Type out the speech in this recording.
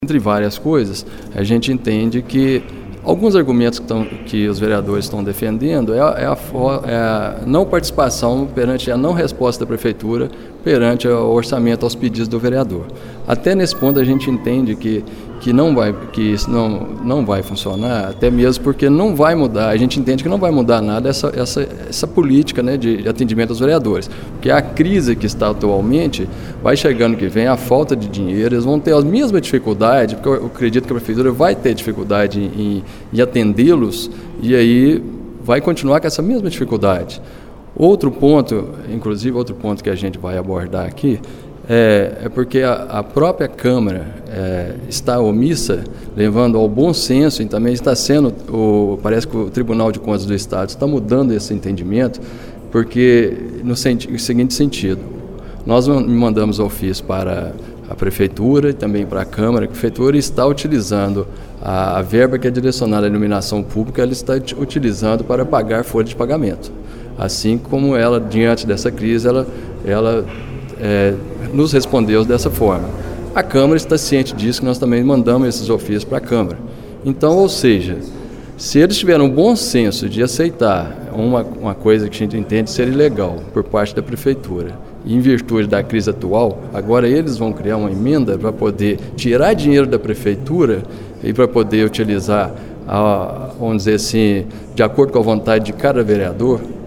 Entre várias coisas, a gente entende que alguns argumentos que os vereadores estão defendendo é a não participação perante a não resposta da Prefeitura perante o orçamento aos pedidos do vereador. Até nesse ponto a gente entende que isso não vai funcionar, até mesmo porque não vai mudar, a gente entende que não vai mudar nada essa política, né, de atendimento aos vereadores. Porque a crise que está atualmente vai chegando que vem, a falta de dinheiro, eles vão ter a mesma dificuldade, porque eu acredito que a Prefeitura vai ter dificuldade em atendê-los e aí vai continuar com essa mesma dificuldade. Outro ponto que a gente vai abordar aqui é porque a própria Câmara está omissa, levando ao bom senso, e também está sendo, parece que o Tribunal de Contas do Estado está mudando esse entendimento, porque no seguinte sentido, nós mandamos ofício para a Prefeitura e também para a Câmara, que a Prefeitura está utilizando a verba que é direcionada à iluminação pública, ela está utilizando para pagar folha de pagamento. Assim como ela, diante dessa crise, ela nos respondeu dessa forma. A Câmara está ciente disso, que nós também mandamos esses ofícios para a Câmara. Então, ou seja, se eles tiveram um bom senso de aceitar uma coisa que a gente entende ser ilegal por parte da Prefeitura, e em virtude da crise atual, agora eles vão criar uma emenda para poder tirar dinheiro da Prefeitura e para poder utilizar, vamos dizer assim, de acordo com a vontade de cada vereador.